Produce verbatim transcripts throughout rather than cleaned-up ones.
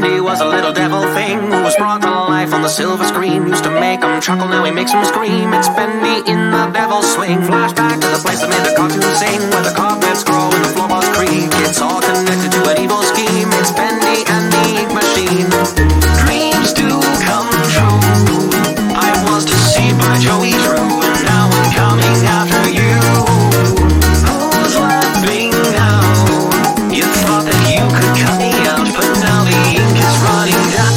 Bendy was a little devil thing who was brought to life on the silver screen. Used to make him chuckle, now he makes him scream. It's Bendy in the devil's swing. Flashback to the place that made the cartoon sing, where the carpets grow and the floorboards creak. It's all connected to an evil scheme. It's Bendy and the Ink Machine. Dreams do come true. I was deceived by Joey Drew, and now I'm coming after you. Who's laughing now? You thought that you could cut me out, but now the ink is running down.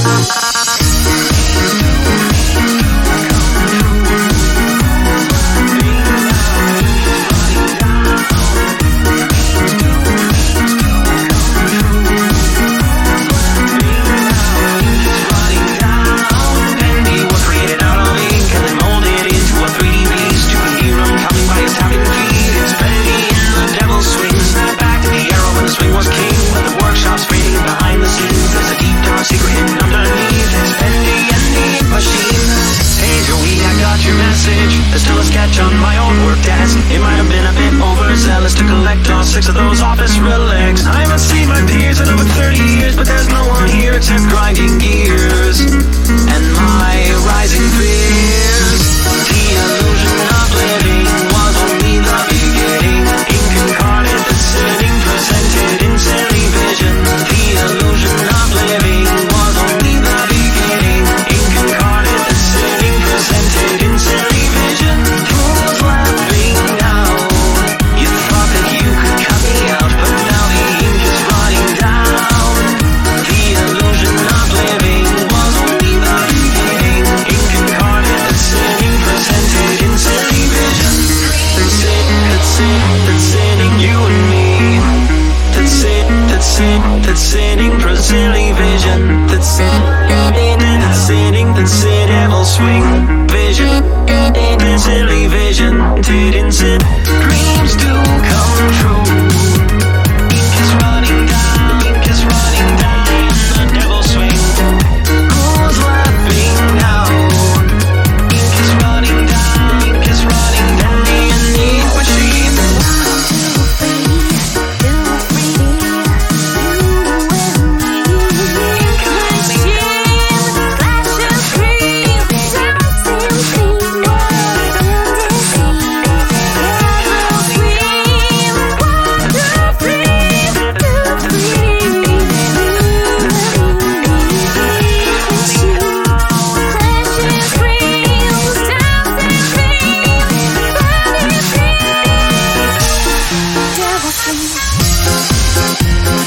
There's still a sketch on my old work desk. It might have been a bit overzealous to collect all six of those office relics. I haven't seen my peers in over thirty years, but there's no one here except grinding gears and my rising fears. The illusion of living was only the beginning. Ink incarnate, the sitting presented in silly vision. The illusion of living was only the beginning. Ink incarnate, the sitting presented in silly vision. Who's laughing now? You thought that you could cut me out, but now the ink is running down. The illusion of living was only the beginning. Ink incarnate, the sitting presented in silly vision. That's it, that's it, that's sitting you and me. That's it, that's it, that's sitting for silly vision. That's it, that's sitting, that's it, devil swing vision. That's silly vision, didn't sit. Dreams do come true. Ink is running down, ink is running down. The devil swing. Who's laughing now? Ink is running down, ink is running down. And the ink machine. Devil